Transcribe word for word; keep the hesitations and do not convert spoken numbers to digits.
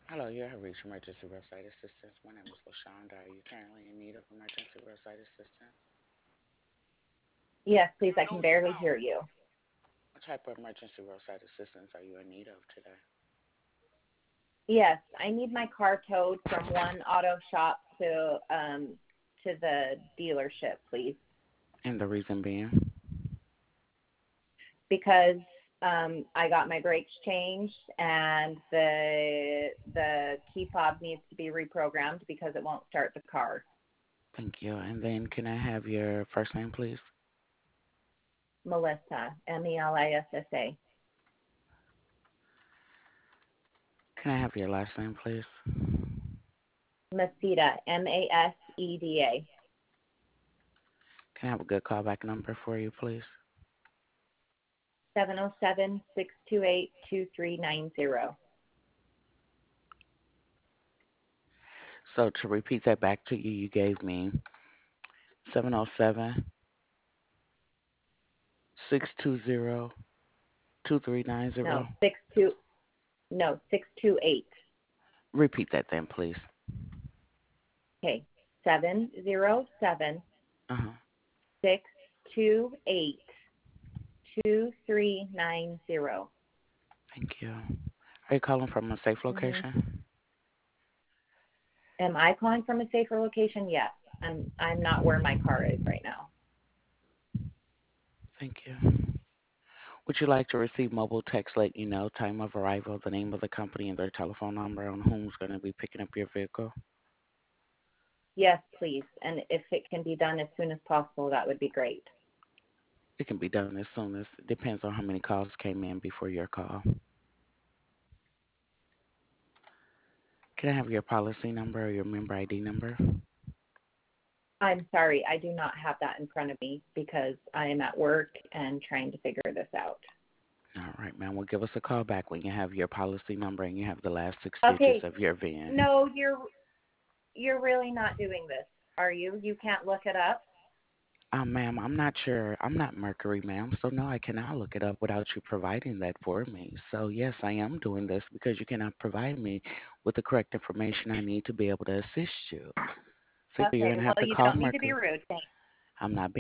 Hello, you have reached emergency roadside assistance. My name is LaShonda. Are you currently in need of emergency roadside assistance? Yes, please. I can barely hear you. What type of emergency roadside assistance are you in need of today? Yes, I need my car towed from one auto shop to um to the dealership, please, And the reason being? because um I got my brakes changed and the the key fob needs to be reprogrammed because it won't start the car. Thank you. And then can I have your first name, please? Melissa, M E L I S S A. Can I have your last name, please? Masita, M A S E D A. Can I have a good callback number for you, please? seven oh seven, six two eight, two three nine zero. So to repeat that back to you, you gave me seven oh seven, six two zero, two three nine No, zero. six two no, six two eight. Repeat that then, please. Okay. Seven zero seven Uh-huh. six two eight two three nine zero. Thank you. Are you calling from a safe Mm-hmm. location? Am I calling from a safer location? Yes. I'm I'm not where my car is right now. Thank you. Would you like to receive mobile text letting you know time of arrival, the name of the company, and their telephone number on whom's going to be picking up your vehicle? Yes, please. And if it can be done as soon as possible, that would be great. It can be done as soon as it depends on how many calls came in before your call. Can I have your policy number or your member I D number? I'm sorry, I do not have that in front of me because I am at work and trying to figure this out. All right, ma'am. Well, give us a call back when you have your policy number and you have the last six digits Okay. of your V I N. No, you're you're really not doing this, are you? You can't look it up? Um, ma'am, I'm not sure. I'm not Mercury, ma'am, so no, I cannot look it up without you providing that for me. So yes, I am doing this because you cannot provide me with the correct information I need to be able to assist you. So you're Okay, gonna well, have to you call don't need to be Mercury. rude. Thanks. I'm not